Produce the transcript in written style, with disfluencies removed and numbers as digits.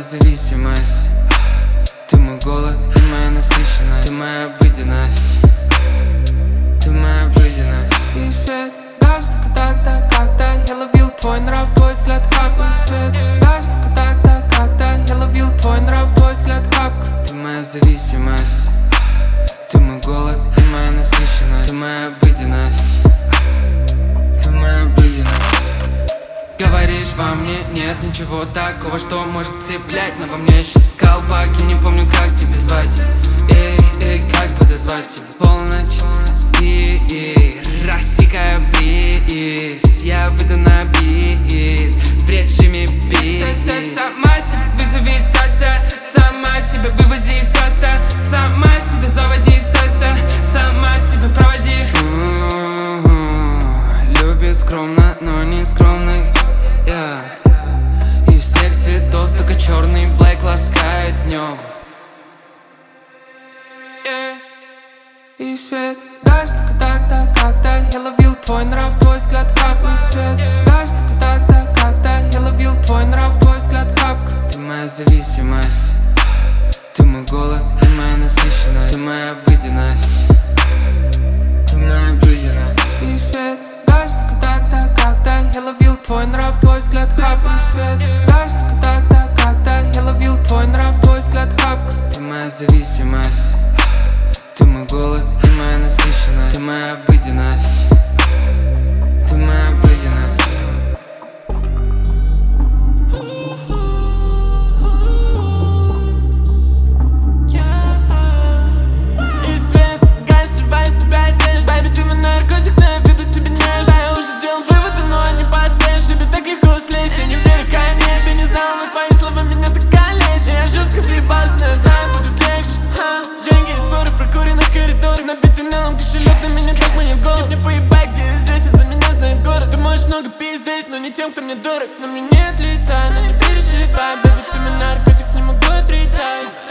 зависимость. Ты мой голод и моя насыщенность. Ты моя обыденность. Ты моя обыденность. И свет даст только тогда, когда я ловил твой нрав, твой взгляд хапка. И свет даст только тогда, когда я ловил твой нрав, твой взгляд хапка. Ты моя зависимость. Ты мой голод и моя насыщенность. Ты моя обыденность. Ты моя обыденность. Говоришь, во мне нет ничего такого, что может цеплять, но во мне еще скалпак. Я не помню, как тебя звать. Эй, как подозвать тебя? Полночь и рассекая бриз. Я выйду на бис в режиме бис. Сама себе вызови Сася, сама себе вывози Саса, сама себе заводи Сася, сама себе проводи. Любит скромно, но не скромный. Из всех цветов только черный блэк ласкает днем. И свет даст только тогда, когда я ловил твой нрав, твой взгляд хапка. И свет даст только тогда, когда я ловил твой нрав, твой взгляд хапка. Ты моя зависимость. Ты мой голод и моя насыщенность. Ты моя обыденность. Ты моя обыденность. И свет даст только тогда, когда я ловил твой нрав, твой взгляд хапка. И свет даст только тогда, когда я ловил твой нрав, твой взгляд хапка. Ты моя зависимость. Ты мой голод и моя насыщенность. Ты моя обыденность. Ты моя обыденность. И свет газ, срываю с тебя одежду. Baby, ты мой наркотик, но я веду тебе нежно. Я уже делал выводы, но не поспеешь. Тебе так легко слезть, я не верю, конечно. Ты не знал, но твои слова меня так калечат. Я жестко съебался, но я знаю, будет легче. Деньги и споры прокуренных коридорах. Набитый налом кошелек, на меня так манит голод. Мне поебать, где я здесь, и за меня знает город. Ты можешь много пиздеть, но не тем, кто мне дорог. На мне нет лица, но не переживай, baby, ты мой наркотик, не могу отрицать.